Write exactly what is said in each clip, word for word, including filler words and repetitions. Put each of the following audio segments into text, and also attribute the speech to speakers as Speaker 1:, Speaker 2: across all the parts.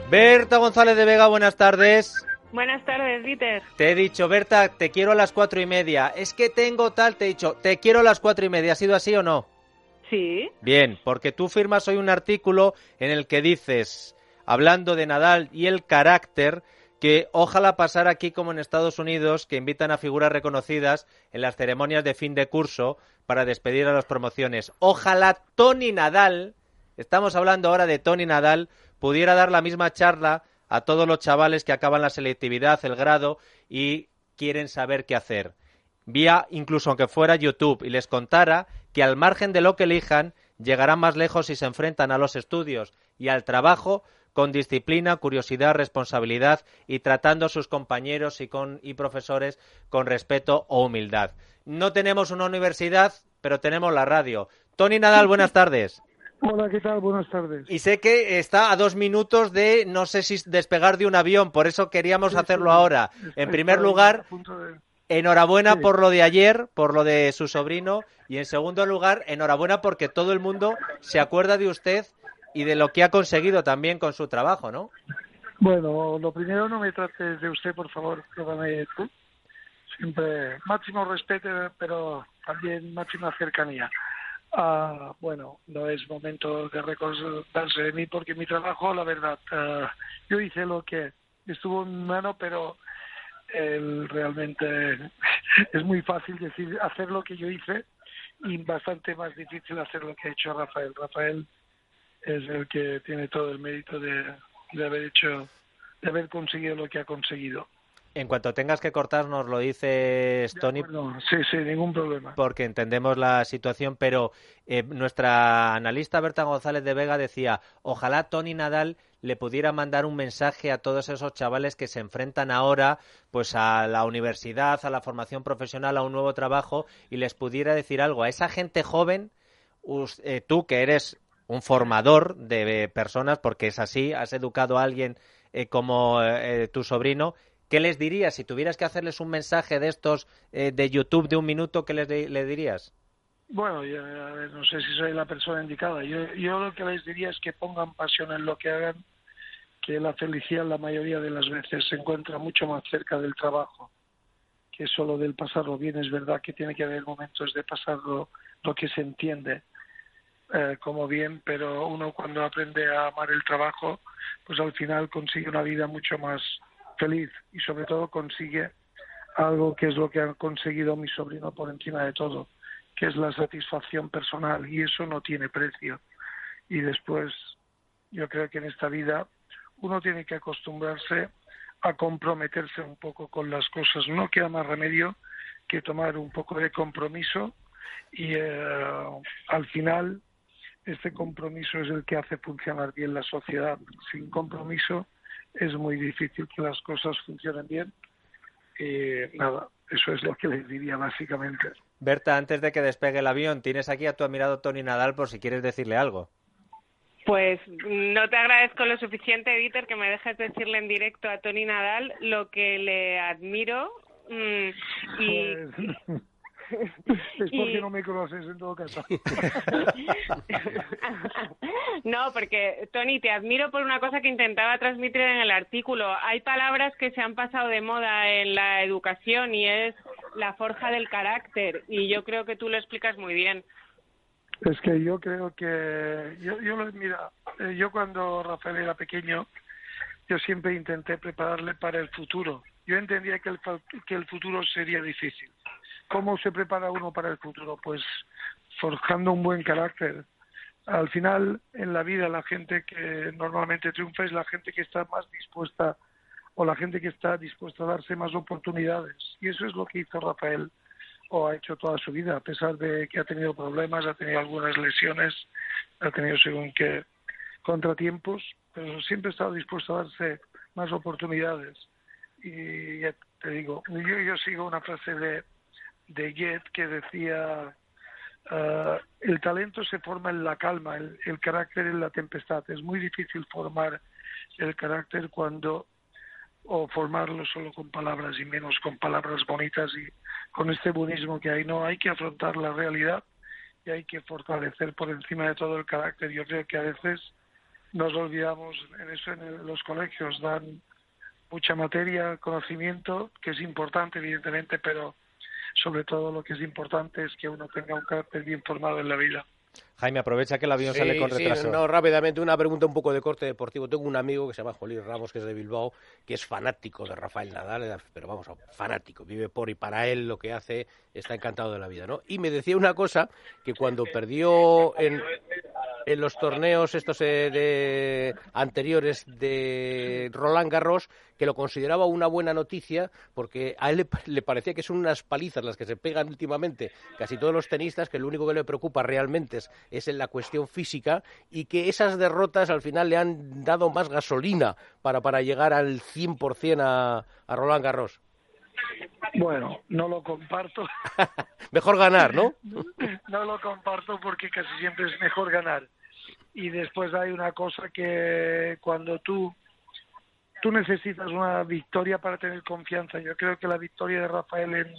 Speaker 1: Berta González de Vega, buenas tardes.
Speaker 2: Buenas tardes, Dieter.
Speaker 1: Te he dicho, Berta, te quiero a las cuatro y media. Es que tengo tal, te he dicho, te quiero a las cuatro y media. ¿Ha sido así o no?
Speaker 2: Sí.
Speaker 1: Bien, porque tú firmas hoy un artículo en el que dices, hablando de Nadal y el carácter, que ojalá pasara aquí como en Estados Unidos, que invitan a figuras reconocidas en las ceremonias de fin de curso para despedir a las promociones. Ojalá Tony Nadal, estamos hablando ahora de Tony Nadal, pudiera dar la misma charla a todos los chavales que acaban la selectividad, el grado y quieren saber qué hacer. Vía, incluso aunque fuera YouTube, y les contara que al margen de lo que elijan, llegarán más lejos si se enfrentan a los estudios y al trabajo con disciplina, curiosidad, responsabilidad y tratando a sus compañeros y, con, y profesores con respeto o humildad. No tenemos una universidad, pero tenemos la radio. Tony Nadal, buenas tardes.
Speaker 3: Hola, ¿qué tal? Buenas tardes.
Speaker 1: Y sé que está a dos minutos de, no sé si despegar de un avión, por eso queríamos sí, hacerlo sí, ahora. En primer lugar, de... enhorabuena sí. por lo de ayer, por lo de su sobrino, y en segundo lugar, enhorabuena porque todo el mundo se acuerda de usted y de lo que ha conseguido también con su trabajo, ¿no?
Speaker 3: Bueno, lo primero, no me trates de usted, por favor, perdóname tú. Siempre máximo respeto, pero también máxima cercanía. Uh, bueno, no es momento de recordarse de mí porque mi trabajo, la verdad, uh, yo hice lo que estuvo en mi mano, pero el, realmente es muy fácil decir hacer lo que yo hice y bastante más difícil hacer lo que ha hecho Rafael. Rafael es el que tiene todo el mérito de, de haber hecho, de haber conseguido lo que ha conseguido.
Speaker 1: En cuanto tengas que cortar, nos lo dices, Tony.
Speaker 3: No, sí, sí, ningún problema.
Speaker 1: Porque entendemos la situación, pero eh, nuestra analista Berta González de Vega decía, ojalá Tony Nadal le pudiera mandar un mensaje a todos esos chavales que se enfrentan ahora pues a la universidad, a la formación profesional, a un nuevo trabajo, y les pudiera decir algo a esa gente joven, us, eh, tú que eres un formador de personas, porque es así, has educado a alguien eh, como eh, tu sobrino. ¿Qué les dirías? Si tuvieras que hacerles un mensaje de estos eh, de YouTube de un minuto, ¿qué les de, le dirías?
Speaker 3: Bueno, yo, a ver, no sé si soy la persona indicada. Yo, yo lo que les diría es que pongan pasión en lo que hagan, que la felicidad la mayoría de las veces se encuentra mucho más cerca del trabajo que solo del pasarlo bien. Es verdad que tiene que haber momentos de pasarlo lo que se entiende eh, como bien, pero uno cuando aprende a amar el trabajo, pues al final consigue una vida mucho más feliz y sobre todo consigue algo que es lo que ha conseguido mi sobrino por encima de todo, que es la satisfacción personal, y eso no tiene precio. Y después yo creo que en esta vida uno tiene que acostumbrarse a comprometerse un poco con las cosas. No queda más remedio que tomar un poco de compromiso y eh, al final este compromiso es el que hace funcionar bien la sociedad. Sin compromiso es muy difícil que las cosas funcionen bien. Y nada, eso es lo que les diría básicamente.
Speaker 1: Berta, antes de que despegue el avión, tienes aquí a tu admirado Tony Nadal por si quieres decirle algo.
Speaker 2: Pues no te agradezco lo suficiente, Dieter, que me dejes decirle en directo a Tony Nadal lo que le admiro. Mmm, y...
Speaker 3: Pues... Es porque y... no me conoces en todo caso.
Speaker 2: No, porque, Tony, te admiro por una cosa que intentaba transmitir en el artículo. Hay palabras que se han pasado de moda en la educación y es la forja del carácter, y yo creo que tú lo explicas muy bien.
Speaker 3: Es que yo creo que... Yo, yo lo, mira, yo cuando Rafael era pequeño, yo siempre intenté prepararle para el futuro. Yo entendía que el, que el futuro sería difícil. ¿Cómo se prepara uno para el futuro? Pues forjando un buen carácter. Al final, en la vida, la gente que normalmente triunfa es la gente que está más dispuesta, o la gente que está dispuesta a darse más oportunidades. Y eso es lo que hizo Rafael, o ha hecho toda su vida, a pesar de que ha tenido problemas, ha tenido algunas lesiones, ha tenido según qué contratiempos, pero siempre ha estado dispuesto a darse más oportunidades. Y ya te digo, yo, yo sigo una frase de de Goethe que decía uh, el talento se forma en la calma, el, el carácter en la tempestad. Es muy difícil formar el carácter cuando o formarlo solo con palabras y menos con palabras bonitas y con este buenismo que hay. No, hay que afrontar la realidad y hay que fortalecer por encima de todo el carácter. Yo creo que a veces nos olvidamos en eso, en los colegios dan mucha materia, conocimiento, que es importante evidentemente, pero sobre todo lo que es importante es que uno tenga un carácter bien formado en la vida.
Speaker 1: Jaime, aprovecha que el avión
Speaker 4: Sí,
Speaker 1: sale con retraso.
Speaker 4: Sí, no, rápidamente, una pregunta un poco de corte deportivo. Tengo un amigo que se llama Jolín Ramos, que es de Bilbao, que es fanático de Rafael Nadal, pero vamos, fanático, vive por y para él, lo que hace, está encantado de la vida, ¿no? Y me decía una cosa, que cuando perdió en, en los torneos estos eh, de, anteriores de Roland Garros, que lo consideraba una buena noticia, porque a él le, le parecía que son unas palizas las que se pegan últimamente casi todos los tenistas, que lo único que le preocupa realmente es, es en la cuestión física, y que esas derrotas al final le han dado más gasolina para, para llegar al cien por ciento a, a Roland Garros.
Speaker 3: Bueno, no lo comparto.
Speaker 4: Mejor ganar, ¿no?
Speaker 3: No lo comparto porque casi siempre es mejor ganar. Y después hay una cosa que cuando tú tú necesitas una victoria para tener confianza. Yo creo que la victoria de Rafael en,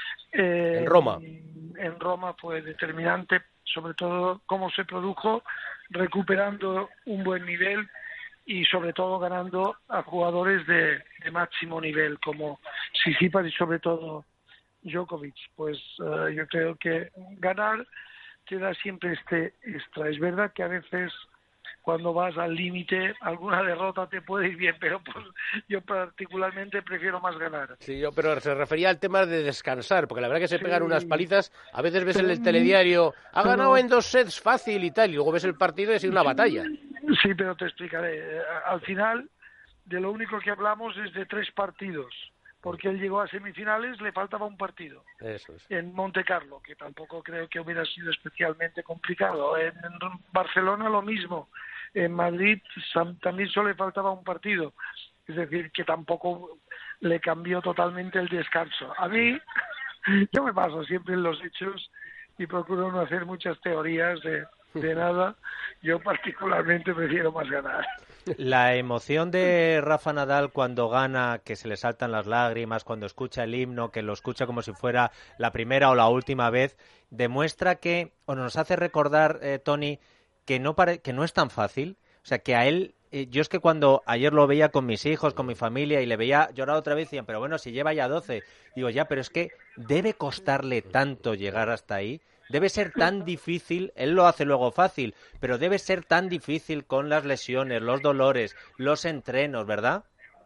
Speaker 3: eh,
Speaker 4: en Roma
Speaker 3: en, en Roma fue determinante, sobre todo cómo se produjo, recuperando un buen nivel y sobre todo ganando a jugadores de, de máximo nivel como Tsitsipas y sobre todo Djokovic. Pues uh, yo creo que ganar te da siempre este extra. Es verdad que a veces cuando vas al límite alguna derrota te puede ir bien, pero pues, yo particularmente prefiero más ganar.
Speaker 4: Sí, yo, pero se refería al tema de descansar, porque la verdad que se
Speaker 3: sí,
Speaker 4: pegan unas palizas, a veces ves
Speaker 3: pero,
Speaker 4: en el telediario, ha
Speaker 3: pero,
Speaker 4: ganado en dos sets fácil y tal, y luego ves el partido y ha sido una batalla.
Speaker 3: Sí, pero te explicaré. Al final, de lo único que hablamos es de tres partidos, porque él llegó a semifinales, le faltaba un partido.
Speaker 4: Eso es.
Speaker 3: En Monte Carlo, que tampoco creo que hubiera sido especialmente complicado. En, en Barcelona lo mismo. En Madrid también solo le faltaba un partido. Es decir, que tampoco le cambió totalmente el descanso. A mí, yo me baso siempre en los hechos y procuro no hacer muchas teorías de, de nada. Yo particularmente prefiero más ganar.
Speaker 1: La emoción de Rafa Nadal cuando gana, que se le saltan las lágrimas, cuando escucha el himno, que lo escucha como si fuera la primera o la última vez, demuestra que, o nos hace recordar, eh, Tony, que no, pare, que no es tan fácil. O sea, que a él, eh, yo es que cuando ayer lo veía con mis hijos, con mi familia, y le veía llorar otra vez, decían, pero bueno, si lleva ya doce. Digo, ya, pero es que debe costarle tanto llegar hasta ahí. Debe ser tan difícil, él lo hace luego fácil, pero debe ser tan difícil con las lesiones, los dolores, los entrenos, ¿verdad?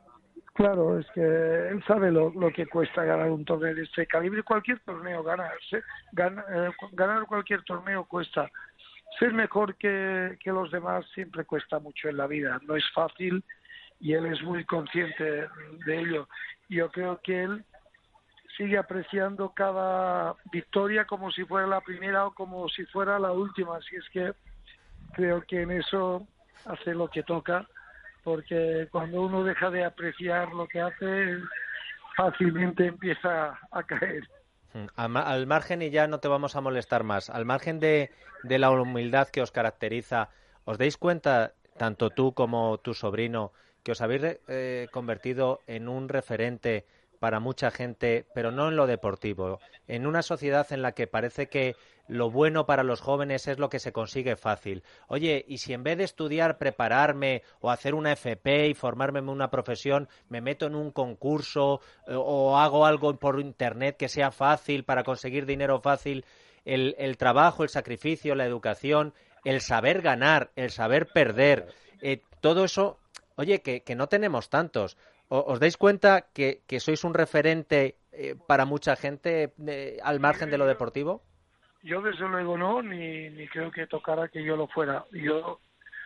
Speaker 3: Claro, es que él sabe lo, lo que cuesta ganar un torneo de este calibre. Cualquier torneo ganarse, gana, eh, ganar cualquier torneo cuesta. Ser mejor que, que los demás siempre cuesta mucho en la vida, no es fácil y él es muy consciente de ello. Yo creo que él sigue apreciando cada victoria como si fuera la primera o como si fuera la última, así es que creo que en eso hace lo que toca, porque cuando uno deja de apreciar lo que hace, fácilmente empieza a caer.
Speaker 1: Al, al margen, y ya no te vamos a molestar más, al margen de, de la humildad que os caracteriza, ¿os dais cuenta, tanto tú como tu sobrino, que os habéis eh, convertido en un referente para mucha gente, pero no en lo deportivo, en una sociedad en la que parece que lo bueno para los jóvenes es lo que se consigue fácil? Oye, y si en vez de estudiar, prepararme o hacer una F P y formarme en una profesión, me meto en un concurso o, o hago algo por internet que sea fácil para conseguir dinero fácil, el, el trabajo, el sacrificio, la educación, el saber ganar, el saber perder, eh, todo eso, oye, que, que no tenemos tantos. ¿Os dais cuenta que, que sois un referente eh, para mucha gente eh, al margen de lo deportivo?
Speaker 3: Yo desde luego no, ni, ni creo que tocara que yo lo fuera. Yo,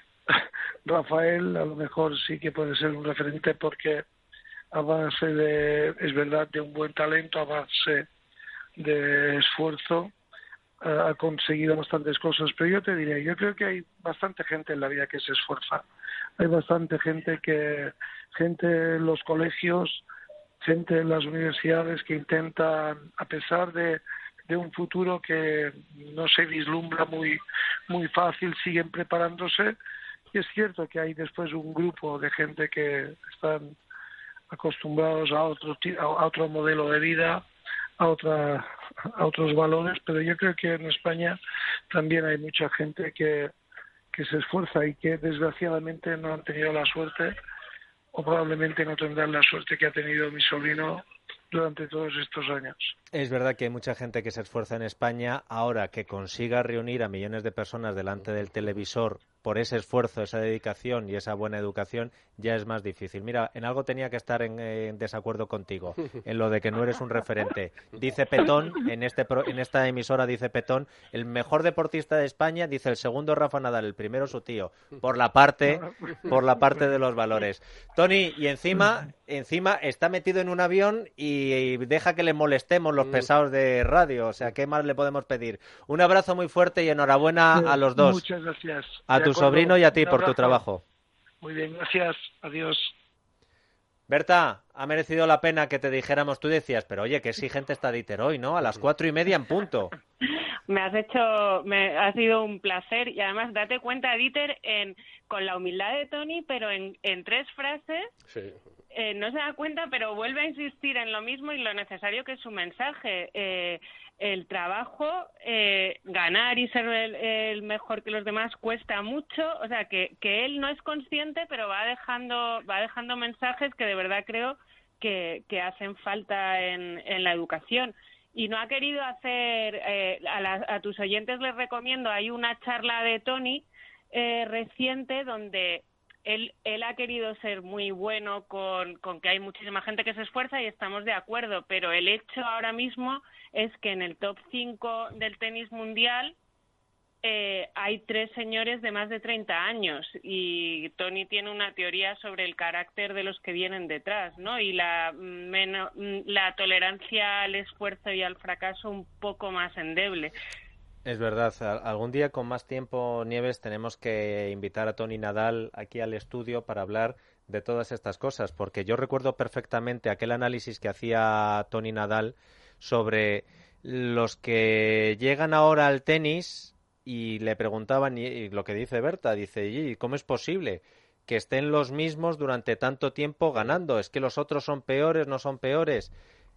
Speaker 3: Rafael, a lo mejor sí que puede ser un referente porque a base de, es verdad, de un buen talento, a base de esfuerzo, uh, ha conseguido bastantes cosas. Pero yo te diré, yo creo que hay bastante gente en la vida que se esfuerza. Hay bastante gente que, gente en los colegios, gente en las universidades que intentan, a pesar de, de un futuro que no se vislumbra muy, muy fácil, siguen preparándose. Y es cierto que hay después un grupo de gente que están acostumbrados a otro, a otro modelo de vida, a, otra, a otros valores, pero yo creo que en España también hay mucha gente que, que se esfuerza y que desgraciadamente no han tenido la suerte, o probablemente no tendrán la suerte que ha tenido mi sobrino durante todos estos años.
Speaker 1: Es verdad que hay mucha gente que se esfuerza en España. Ahora, que consiga reunir a millones de personas delante del televisor por ese esfuerzo, esa dedicación y esa buena educación, ya es más difícil. Mira, en algo tenía que estar en, en desacuerdo contigo, en lo de que no eres un referente. Dice Petón, en, este pro, en esta emisora dice Petón, el mejor deportista de España, dice el segundo Rafa Nadal, el primero su tío, por la parte, por la parte de los valores. Tony, y encima, encima está metido en un avión y, y deja que le molestemos los pesados de radio, o sea, ¿qué más le podemos pedir? Un abrazo muy fuerte y enhorabuena a los dos.
Speaker 3: Muchas gracias.
Speaker 1: A tu sobrino y a ti por tu trabajo.
Speaker 3: Muy bien, gracias. Adiós.
Speaker 1: Berta, ha merecido la pena que te dijéramos, tú decías, pero oye, qué exigente está Dieter hoy, ¿no? A las cuatro y media en punto.
Speaker 2: Me has hecho, me ha sido un placer y además date cuenta, Dieter, en, con la humildad de Tony, pero en, en tres frases, sí. eh, no se da cuenta, pero vuelve a insistir en lo mismo y lo necesario que es su mensaje. Eh, el trabajo, eh, ganar y ser el, el mejor que los demás cuesta mucho, o sea, que, que él no es consciente, pero va dejando, va dejando mensajes que de verdad creo que, que hacen falta en, en la educación. Y no ha querido hacer, eh, a, la, a tus oyentes les recomiendo, hay una charla de Tony eh, reciente donde él, él ha querido ser muy bueno con, con que hay muchísima gente que se esfuerza y estamos de acuerdo, pero el hecho ahora mismo es que en el top cinco del tenis mundial eh, hay tres señores de más de treinta años y Tony tiene una teoría sobre el carácter de los que vienen detrás, ¿no? Y la, menos, la tolerancia al esfuerzo y al fracaso un poco más endeble.
Speaker 1: Es verdad, algún día con más tiempo, Nieves, tenemos que invitar a Tony Nadal aquí al estudio para hablar de todas estas cosas, porque yo recuerdo perfectamente aquel análisis que hacía Tony Nadal sobre los que llegan ahora al tenis y le preguntaban, y lo que dice Berta, dice, ¿y cómo es posible que estén los mismos durante tanto tiempo ganando? ¿Es que los otros son peores, no son peores?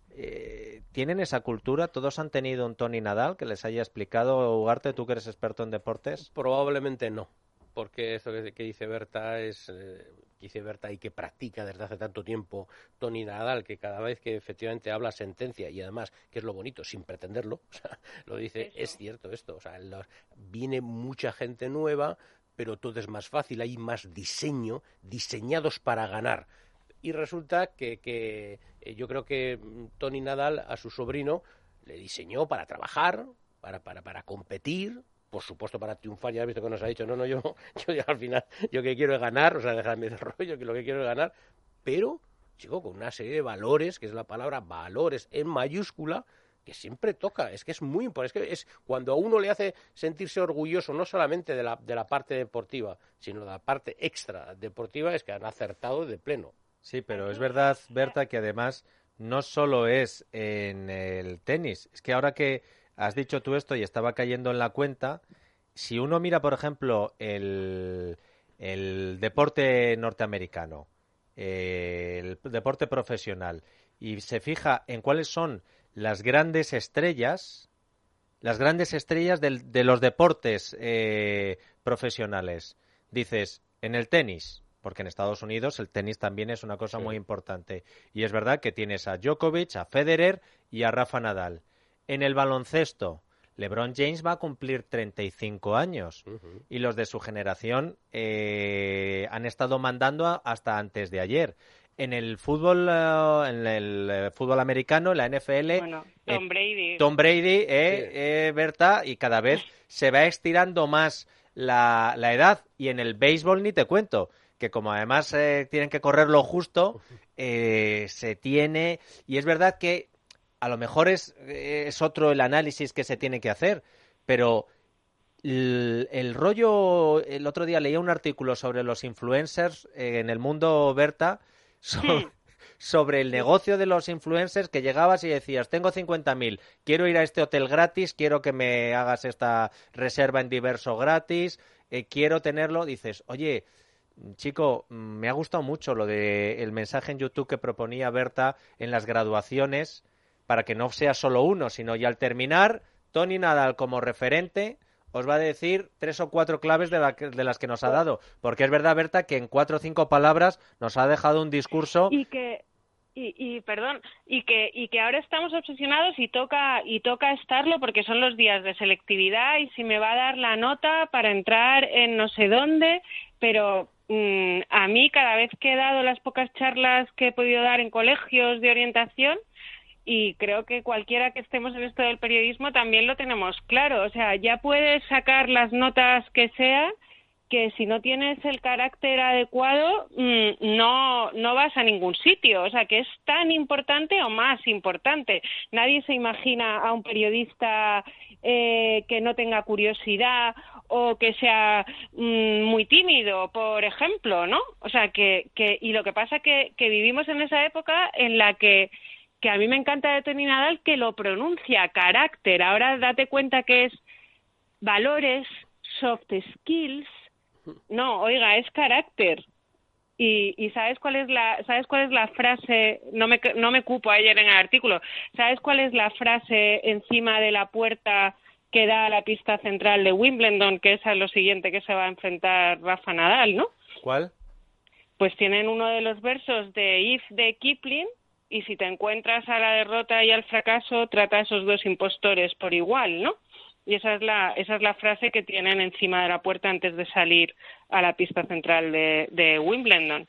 Speaker 1: Eh, ¿Tienen esa cultura? ¿Todos han tenido un Tony Nadal que les haya explicado? Ugarte, tú que eres experto en deportes.
Speaker 4: Probablemente no, porque eso que, que dice Berta es eh, que dice Berta y que practica desde hace tanto tiempo Tony Nadal, que cada vez que efectivamente habla sentencia y además, que es lo bonito, sin pretenderlo, o sea, lo dice, eso. Es cierto esto, o sea, los, viene mucha gente nueva, pero todo es más fácil, hay más diseño, diseñados para ganar. Y resulta que, que eh, yo creo que Tony Nadal a su sobrino le diseñó para trabajar, para, para, para competir, por supuesto para triunfar. Ya has visto que nos ha dicho, no, no, yo, yo ya al final, yo que quiero es ganar, o sea, dejarme de rollo, que lo que quiero es ganar, pero, chico, con una serie de valores, que es la palabra valores en mayúscula, que siempre toca, es que es muy importante, es que es cuando a uno le hace sentirse orgulloso no solamente de la, de la parte deportiva, sino de la parte extra deportiva, es que han acertado de pleno.
Speaker 1: Sí, pero es verdad, Berta, que además no solo es en el tenis. Es que ahora que has dicho tú esto y estaba cayendo en la cuenta, si uno mira, por ejemplo, el, el deporte norteamericano, eh, el deporte profesional, y se fija en cuáles son las grandes estrellas, las grandes estrellas del, de los deportes eh, profesionales, dices, en el tenis, porque en Estados Unidos el tenis también es una cosa sí. muy importante. Y es verdad que tienes a Djokovic, a Federer y a Rafa Nadal. En el baloncesto, LeBron James va a cumplir treinta y cinco años. Uh-huh. Y los de su generación eh, han estado mandando a, hasta antes de ayer. En el fútbol uh, en el fútbol americano, en la N F L,
Speaker 2: bueno, Tom Brady,
Speaker 1: eh, Tom Brady eh, sí. eh, Berta, y cada vez se va estirando más la, la edad. Y en el béisbol ni te cuento, que como además eh, tienen que correr lo justo, eh, se tiene... Y es verdad que a lo mejor es, es otro el análisis que se tiene que hacer, pero el, el rollo... El otro día leía un artículo sobre los influencers eh, en el mundo, Berta, sobre, sobre el negocio de los influencers, que llegabas y decías, tengo cincuenta mil, quiero ir a este hotel gratis, quiero que me hagas esta reserva en Diverso gratis, eh, quiero tenerlo, dices, oye... Chico, me ha gustado mucho lo de el mensaje en YouTube que proponía Berta en las graduaciones, para que no sea solo uno, sino ya al terminar, Tony Nadal como referente, os va a decir tres o cuatro claves de, la, de las que nos ha dado. Porque es verdad, Berta, que en cuatro o cinco palabras nos ha dejado un discurso...
Speaker 2: Y que... Y, y perdón, y que y que ahora estamos obsesionados y toca y toca estarlo porque son los días de selectividad y si me va a dar la nota para entrar en no sé dónde, pero mmm, a mí cada vez que he dado las pocas charlas que he podido dar en colegios de orientación, y creo que cualquiera que estemos en esto del periodismo también lo tenemos claro, o sea, ya puedes sacar las notas que sea, que si no tienes el carácter adecuado mmm, no no vas a ningún sitio, o sea, que es tan importante o más importante. Nadie se imagina a un periodista eh, que no tenga curiosidad o que sea mmm, muy tímido, por ejemplo, ¿no? O sea, que, que y lo que pasa que, que vivimos en esa época en la que que a mí me encanta de Toni Nadal que lo pronuncia, carácter. Ahora date cuenta que es valores, soft skills. No, oiga, es carácter. Y, y sabes cuál es la sabes cuál es la frase, no me no me cupo ayer en el artículo. ¿Sabes cuál es la frase encima de la puerta que da a la pista central de Wimbledon, que es a lo siguiente que se va a enfrentar Rafa Nadal, ¿no?
Speaker 1: ¿Cuál?
Speaker 2: Pues tienen uno de los versos de If de Kipling, y si te encuentras a la derrota y al fracaso, trata a esos dos impostores por igual, ¿no? Y esa es la esa es la frase que tienen encima de la puerta antes de salir a la pista central de, de Wimbledon.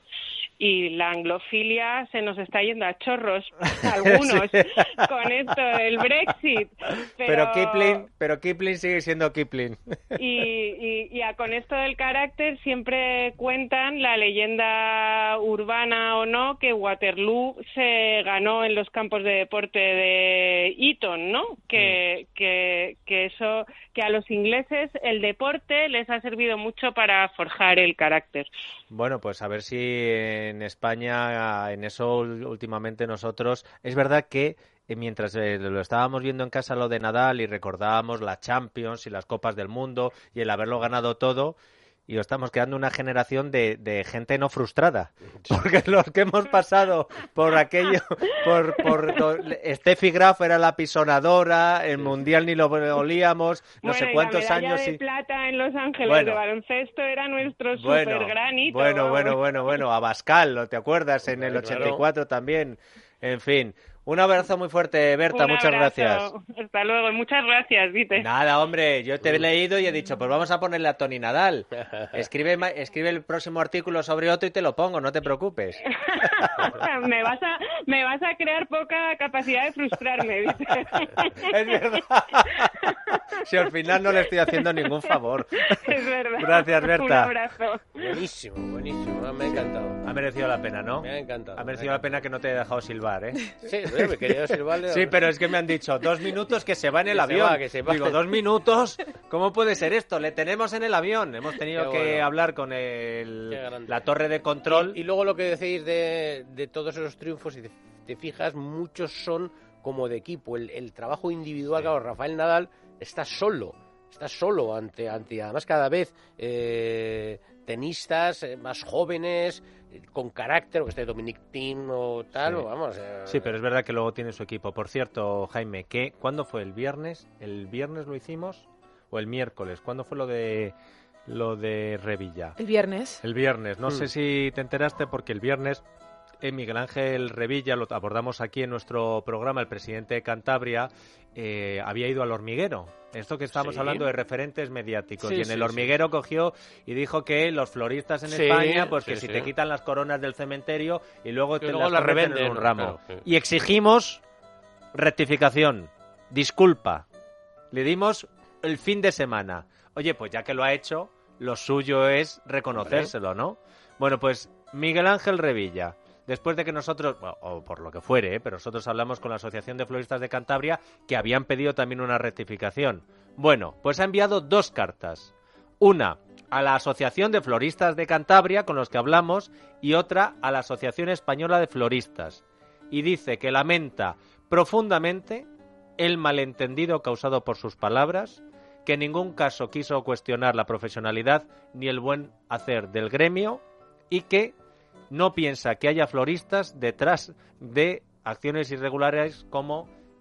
Speaker 2: Y la anglofilia se nos está yendo a chorros, algunos, sí. Con esto del Brexit.
Speaker 1: Pero, pero Kipling, pero Kipling sigue siendo Kipling.
Speaker 2: Y, y, y a, con esto del carácter siempre cuentan la leyenda urbana o no que Waterloo se ganó en los campos de deporte de Eton, ¿no? Que, mm. que, que eso, que a los ingleses el deporte les ha servido mucho para forjar el carácter.
Speaker 1: Bueno, pues a ver si en España, en eso últimamente nosotros, es verdad que mientras eh, lo estábamos viendo en casa lo de Nadal y recordábamos la Champions y las Copas del Mundo y el haberlo ganado todo, y estamos quedando una generación de, de gente no frustrada, porque los que hemos pasado por aquello, por, por Steffi Graf era la pisonadora, el mundial ni lo olíamos, no
Speaker 2: bueno,
Speaker 1: sé cuántos
Speaker 2: y la
Speaker 1: años
Speaker 2: de
Speaker 1: y...
Speaker 2: plata en Los Ángeles
Speaker 1: bueno,
Speaker 2: de baloncesto era nuestro
Speaker 1: bueno,
Speaker 2: super granito.
Speaker 1: Bueno, bueno, bueno, bueno, Abascal, ¿te acuerdas? En el ochenta y cuatro también, en fin. Un abrazo muy fuerte, Berta,
Speaker 2: Un
Speaker 1: muchas
Speaker 2: abrazo.
Speaker 1: gracias.
Speaker 2: Hasta luego, muchas gracias, Vite.
Speaker 1: Nada, hombre, yo te he leído y he dicho, pues vamos a ponerle a Toni Nadal. Escribe, escribe el próximo artículo sobre otro y te lo pongo, no te preocupes.
Speaker 2: me vas a me vas a crear poca capacidad de frustrarme, Vite.
Speaker 1: Es verdad. Si al final no le estoy haciendo ningún favor.
Speaker 2: Es verdad.
Speaker 1: Gracias, Berta.
Speaker 2: Un abrazo.
Speaker 4: Buenísimo, buenísimo, me ha encantado.
Speaker 1: Ha merecido la pena, ¿no?
Speaker 4: Me ha encantado.
Speaker 1: Ha merecido la pena que no te haya dejado silbar, ¿eh?
Speaker 4: Sí, me quería silbarle.
Speaker 1: Sí, pero es que me han dicho dos minutos que se va en el
Speaker 4: que
Speaker 1: avión.
Speaker 4: Se va, que se va.
Speaker 1: Digo, dos minutos, ¿cómo puede ser esto? Le tenemos en el avión. Hemos tenido
Speaker 4: Qué
Speaker 1: que
Speaker 4: bueno.
Speaker 1: hablar con el, la torre de control.
Speaker 4: Y, y luego lo que decís de, de todos esos triunfos, si te, te fijas, muchos son como de equipo. El, el trabajo individual, sí. Claro, Rafael Nadal está solo. Está solo ante, ante además cada vez eh, tenistas eh, más jóvenes, eh, con carácter, o que esté Dominic Thiem o tal,
Speaker 1: sí.
Speaker 4: o vamos. Eh,
Speaker 1: sí, pero es verdad que luego tiene su equipo. Por cierto, Jaime, ¿qué, ¿cuándo fue? ¿El viernes? ¿El viernes lo hicimos? ¿O el miércoles? ¿Cuándo fue lo de lo de Revilla?
Speaker 5: El viernes.
Speaker 1: El viernes. No
Speaker 4: mm.
Speaker 1: sé si te enteraste porque el viernes eh, Miguel Ángel Revilla, lo abordamos aquí en nuestro programa, el presidente de Cantabria, eh, había ido al hormiguero. Esto que estamos
Speaker 4: sí.
Speaker 1: hablando de referentes mediáticos.
Speaker 4: Sí,
Speaker 1: y en
Speaker 4: sí,
Speaker 1: el hormiguero
Speaker 4: sí.
Speaker 1: cogió y dijo que los floristas en
Speaker 4: sí,
Speaker 1: España, pues
Speaker 4: sí,
Speaker 1: que si
Speaker 4: sí.
Speaker 1: te quitan las coronas del cementerio y luego
Speaker 4: que
Speaker 1: te
Speaker 4: luego
Speaker 1: las
Speaker 4: la
Speaker 1: revenden
Speaker 4: revenden
Speaker 1: en un ramo.
Speaker 4: Claro, sí.
Speaker 1: Y exigimos rectificación, disculpa. Le dimos el fin de semana. Oye, pues ya que lo ha hecho, lo suyo es reconocérselo, ¿no? Bueno, pues Miguel Ángel Revilla, después de que nosotros, bueno, o por lo que fuere, ¿eh? pero nosotros hablamos con la Asociación de Floristas de Cantabria, que habían pedido también una rectificación. Bueno, pues ha enviado dos cartas. Una a la Asociación de Floristas de Cantabria, con los que hablamos, y otra a la Asociación Española de Floristas. Y dice que lamenta profundamente el malentendido causado por sus palabras, que en ningún caso quiso cuestionar la profesionalidad ni el buen hacer del gremio, y que no piensa que haya floristas detrás de acciones irregulares como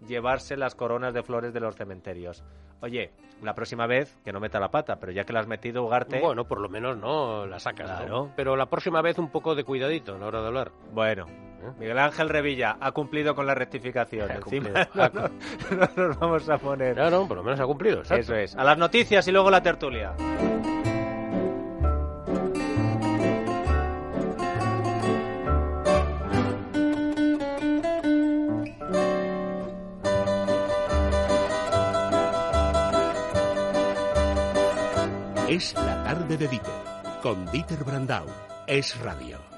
Speaker 1: llevarse las coronas de flores de los cementerios. Oye, la próxima vez que no meta la pata, pero ya que la has metido, Ugarte...
Speaker 4: Bueno, por lo menos no la sacas,
Speaker 1: Claro.
Speaker 4: ¿no? Pero la próxima vez un poco de cuidadito a la hora de hablar.
Speaker 1: Bueno, Miguel Ángel Revilla ha cumplido con la rectificación.
Speaker 4: Ha
Speaker 1: Encima
Speaker 4: cumplido.
Speaker 1: no, no, no nos vamos a poner...
Speaker 4: No, no, por lo menos ha cumplido. Exacto.
Speaker 1: Eso es. A las noticias y luego la tertulia.
Speaker 5: Es la tarde de Dieter, con Dieter Brandau. Es Radio.